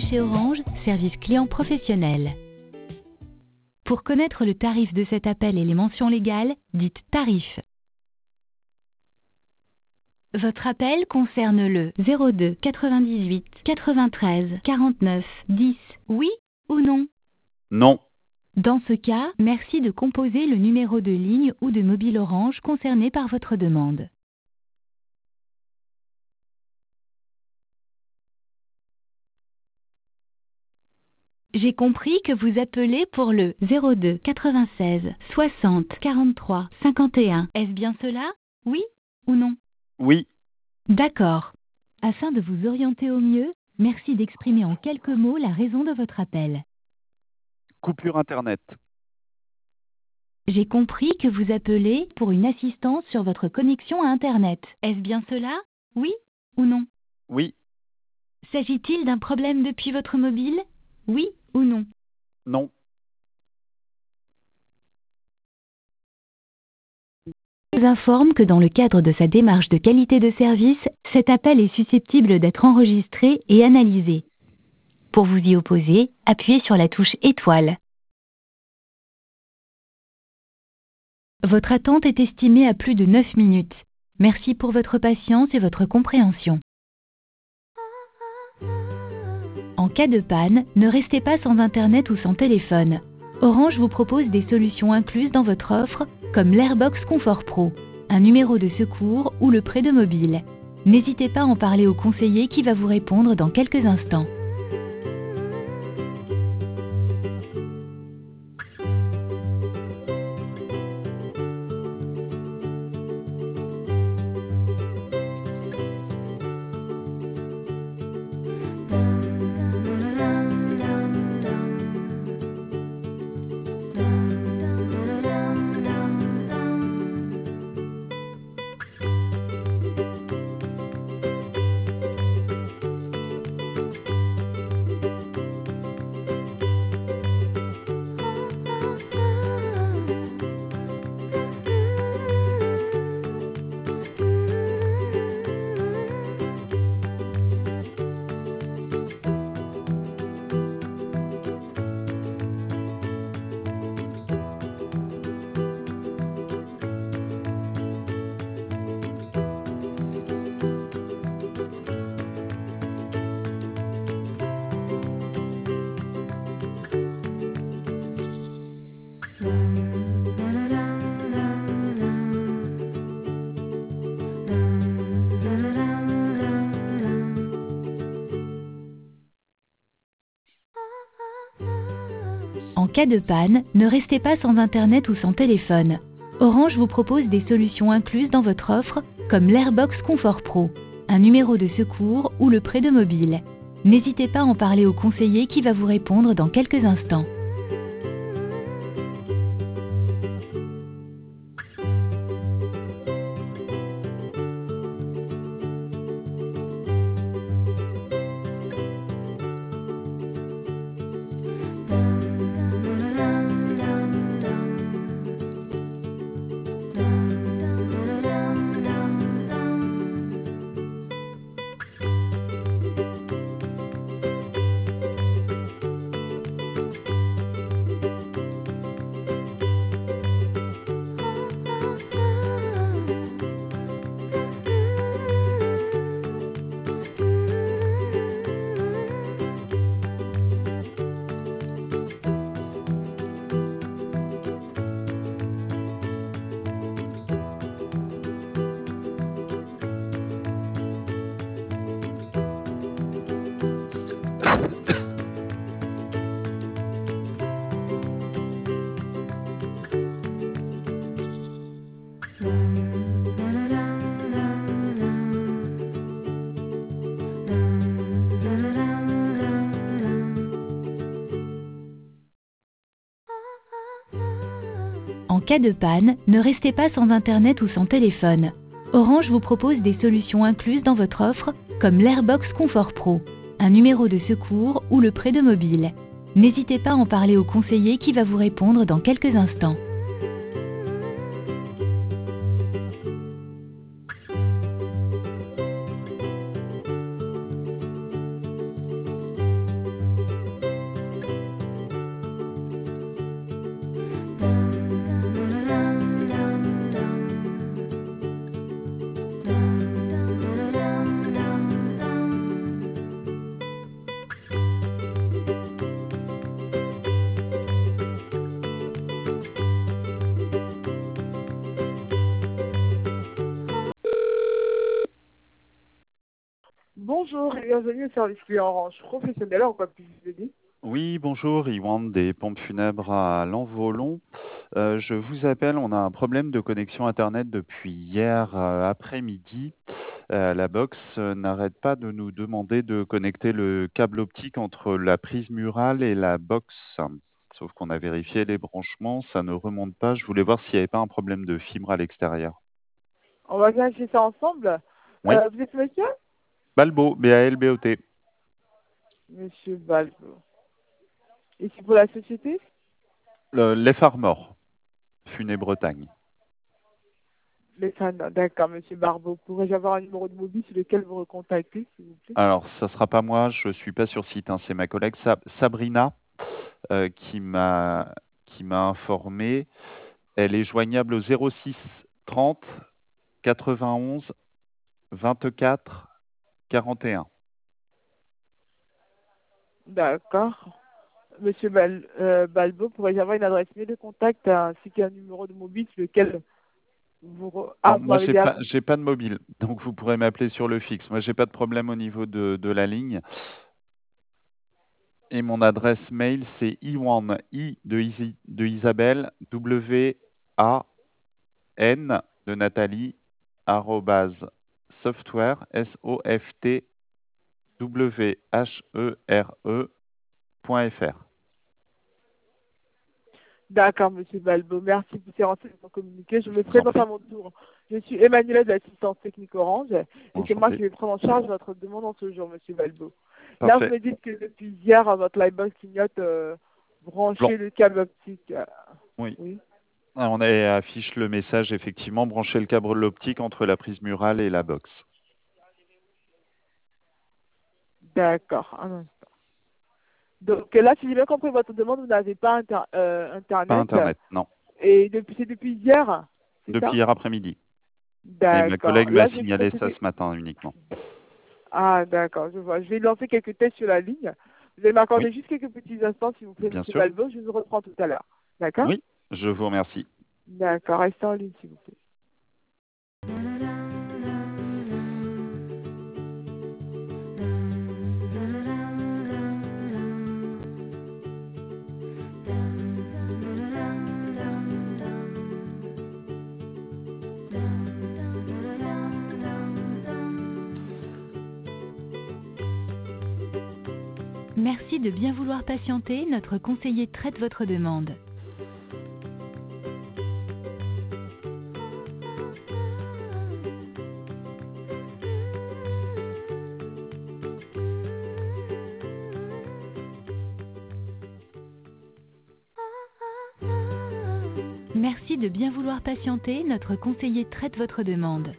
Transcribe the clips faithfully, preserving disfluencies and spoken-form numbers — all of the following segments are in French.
chez Orange, service client professionnel. Pour connaître le tarif de cet appel et les mentions légales, dites tarif. Votre appel concerne le zéro deux quatre-vingt-dix-huit quatre-vingt-treize quarante-neuf dix. Oui ou non? Non. Dans ce cas, merci de composer le numéro de ligne ou de mobile Orange concerné par votre demande. J'ai compris que vous appelez pour le zéro deux quatre-vingt-seize soixante quarante-trois cinquante et un. Est-ce bien cela? Oui ou non? Oui. D'accord. Afin de vous orienter au mieux, merci d'exprimer en quelques mots la raison de votre appel. Coupure Internet. J'ai compris que vous appelez pour une assistance sur votre connexion à Internet. Est-ce bien cela? Oui ou non? Oui. S'agit-il d'un problème depuis votre mobile? Oui ou non? Non. Je vous informe que dans le cadre de sa démarche de qualité de service, cet appel est susceptible d'être enregistré et analysé. Pour vous y opposer, appuyez sur la touche étoile. Votre attente est estimée à plus de neuf minutes. Merci pour votre patience et votre compréhension. En cas de panne, ne restez pas sans Internet ou sans téléphone. Orange vous propose des solutions incluses dans votre offre, comme l'Airbox Confort Pro, un numéro de secours ou le prêt de mobile. N'hésitez pas à en parler au conseiller qui va vous répondre dans quelques instants. En cas de panne, ne restez pas sans Internet ou sans téléphone. Orange vous propose des solutions incluses dans votre offre, comme l'Airbox Confort Pro, un numéro de secours ou le prêt de mobile. N'hésitez pas à en parler au conseiller qui va vous répondre dans quelques instants. En cas de panne, ne restez pas sans Internet ou sans téléphone. Orange vous propose des solutions incluses dans votre offre, comme l'Airbox Confort Pro, un numéro de secours ou le prêt de mobile. N'hésitez pas à en parler au conseiller qui va vous répondre dans quelques instants. Bonjour et bienvenue au service client Orange professionnel. En quoi puis-je vous aider? Oui, bonjour, Iwan des pompes funèbres à Lanvolon. Euh, je vous appelle, on a un problème de connexion Internet depuis hier euh, après-midi. Euh, la box euh, n'arrête pas de nous demander de connecter le câble optique entre la prise murale et la box. Sauf qu'on a vérifié les branchements, ça ne remonte pas. Je voulais voir s'il n'y avait pas un problème de fibre à l'extérieur. On va vérifier ça ensemble. Oui, Euh, vous êtes monsieur? Balbo, B A L B O T. Monsieur Balbo. Et c'est pour la société? Le- Les Farmors, Funé Bretagne. Les fans. D'accord, monsieur Barbeau. Pourrais-je avoir un numéro de mobile sur lequel vous recontactez, s'il vous plaît? Alors, ça sera pas moi, je suis pas sur site, hein, c'est ma collègue Sab- Sabrina euh, qui m'a qui m'a informé. Elle est joignable au zéro six trente quatre-vingt-onze vingt-quatre quarante et un. D'accord. Monsieur Bal euh, Balbo, pourrais-je avoir une adresse mail de contact ainsi qu'un numéro de mobile sur lequel vous... re- Ah, Non, vous moi m'avez j'ai déjà... pas j'ai pas de mobile, donc vous pourrez m'appeler sur le fixe. Moi j'ai pas de problème au niveau de, de la ligne. Et mon adresse mail c'est iwan i de, Isi- de Isabelle w a n de Nathalie arrobase software s o f t w h e r e point f r. D'accord, monsieur Balbo. Merci pour ces renseignements communiqués. Je Je me vous en présente à prie. mon tour. Je suis Emmanuela de l'assistance technique Orange et c'est moi qui Enchanté. vais prendre en charge votre demande en ce jour, monsieur Balbo. Là, vous Parfait. me dites que depuis hier, euh, votre Livebox clignote euh, Blanc. brancher le câble optique. euh, Oui. oui. Ah, on a- affiche le message, effectivement, brancher le câble optique entre la prise murale et la box. D'accord. Un instant. Donc là, si j'ai bien compris votre demande, vous n'avez pas inter- euh, Pas Internet. Internet, non. Et depuis, c'est depuis hier, c'est Depuis ça? hier après-midi. Et ma D'accord. collègue m'a Là, je vais signalé ça procéder. ce matin uniquement. Ah, d'accord, je vois. Je vais lancer quelques tests sur la ligne. Vous allez Oui, m'accorder juste quelques petits instants, s'il vous plaît, bien monsieur sûr. Balbo. Je vous reprends tout à l'heure. D'accord? Oui, je vous remercie. D'accord, restez en ligne, s'il vous plaît. Merci de bien vouloir patienter, notre conseiller traite votre demande. Merci de bien vouloir patienter, notre conseiller traite votre demande.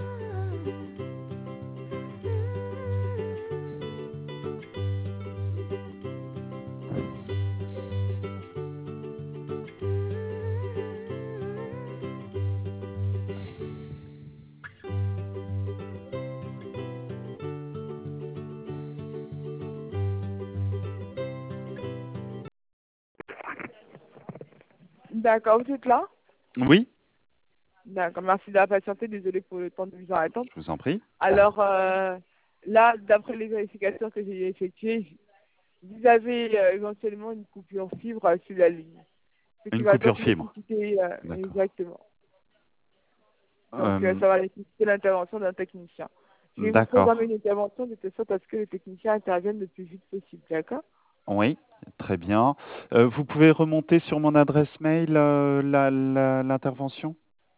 D'accord, vous êtes là? Oui, D'accord, merci de la patienter. Désolé pour le temps de mise en attente. je vous en prie. Alors, euh, là, d'après les vérifications que j'ai effectuées, vous avez euh, éventuellement une coupure fibre euh, sur la ligne. Ce qui Une va coupure donc fibre. nécessiter, euh, D'accord. exactement. Donc, euh, Euh, ça va nécessiter l'intervention d'un technicien. Je vais vous programmer d'accord. une intervention de telle sorte à ce que le technicien intervienne le plus vite possible, d'accord? Oui, très bien. Euh, vous pouvez remonter sur mon adresse mail euh, la- la- l'intervention?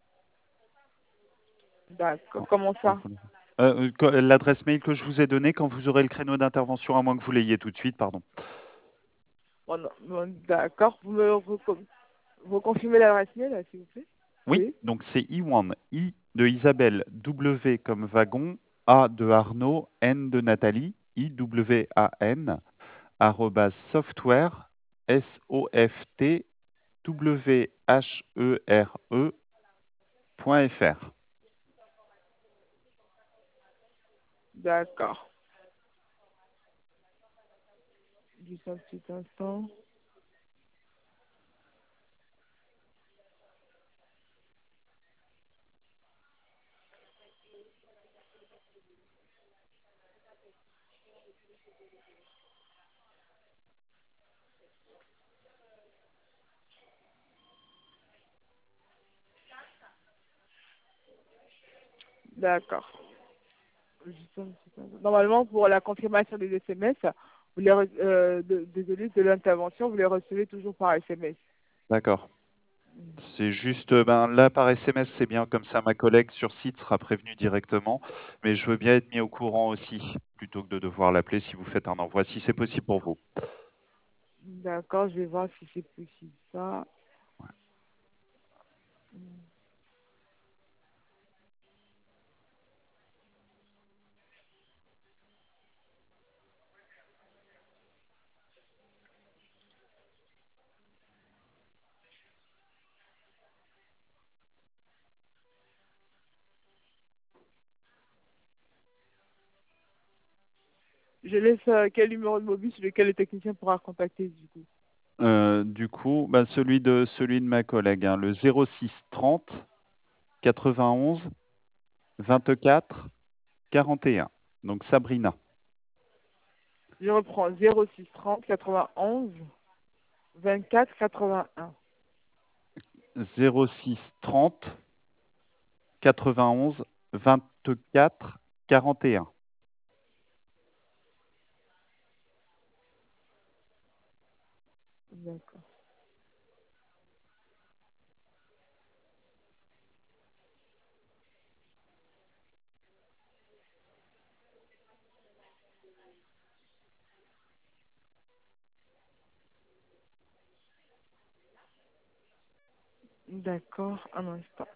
D'accord. Quand- Comment quand ça? vous- Euh, euh, quand- L'adresse mail que je vous ai donnée quand vous aurez le créneau d'intervention, à moins que vous l'ayez tout de suite, pardon. Bon, non, bon, d'accord. Vous me recom- vous confirmez l'adresse mail, là, s'il vous plaît? Oui, Oui. donc c'est Iwan, I de Isabelle, W comme wagon, A de Arnaud, N de Nathalie, I W A N, arrobas software, S O F T W H E R E point F R. D'accord. Juste un petit instant. D'accord. Normalement, pour la confirmation des S M S, vous les re- euh, de- désolé de l'intervention, vous les recevez toujours par S M S. D'accord. C'est juste, euh, ben, là, par S M S, c'est bien, comme ça ma collègue sur site sera prévenue directement, mais je veux bien être mis au courant aussi, plutôt que de devoir l'appeler si vous faites un envoi, si c'est possible pour vous. D'accord, je vais voir si c'est possible ça. Je laisse euh, quel numéro de mobile sur lequel le technicien pourra contacter du coup. Euh, du coup, ben, celui de celui de ma collègue, hein, le zéro six trente quatre-vingt-onze vingt-quatre quarante et un. Donc Sabrina. Je reprends zéro six trente quatre-vingt-onze vingt-quatre quatre-vingt-un. zéro six trente quatre-vingt-onze vingt-quatre quarante et un. D'accord. D'accord, un instant.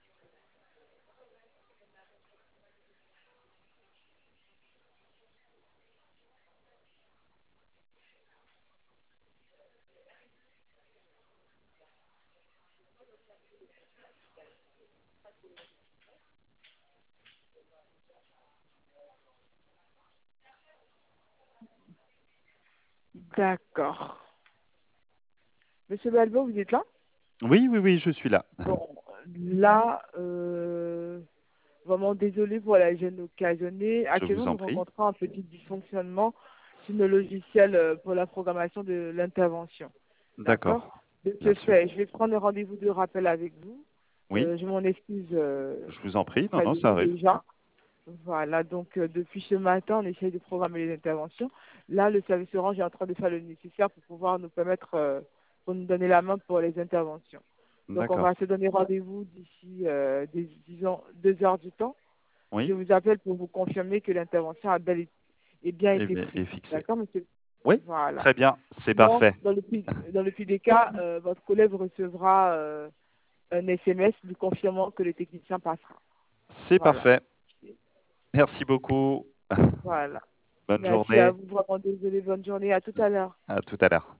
D'accord. Monsieur Balbo, vous êtes là? Oui, oui, oui, je suis là. Bon, là, euh, vraiment désolé pour la gêne occasionnée. Je vous Actuellement, en nous prie. rencontrons un petit dysfonctionnement sur nos logiciels euh, pour la programmation de l'intervention. D'accord? D'accord, De bien ce sûr. fait, je vais prendre le rendez-vous de rappel avec vous. Oui, Euh, je m'en excuse euh, je vous en prie. Non, auprès non, de ça vous arrive. déjà. Voilà, donc euh, depuis ce matin, on essaye de programmer les interventions. Là, le service Orange est en train de faire le nécessaire pour pouvoir nous permettre, euh, pour nous donner la main pour les interventions. Donc, on D'accord. va se donner rendez-vous d'ici, euh, des- disons, deux heures du temps. Je Oui, vous appelle pour vous confirmer que l'intervention a bel et et bien et, été bien- prise. et fixé. D'accord, monsieur? Oui, Voilà. très bien, c'est Sinon, parfait. dans le plus, dans le plus des cas, euh, votre collègue recevra euh, un S M S lui confirmant que le technicien passera. C'est Voilà. parfait. Merci beaucoup. Voilà. Bonne Merci à journée. vous. Vraiment désolé. Bonne journée. À tout à l'heure. À tout à l'heure.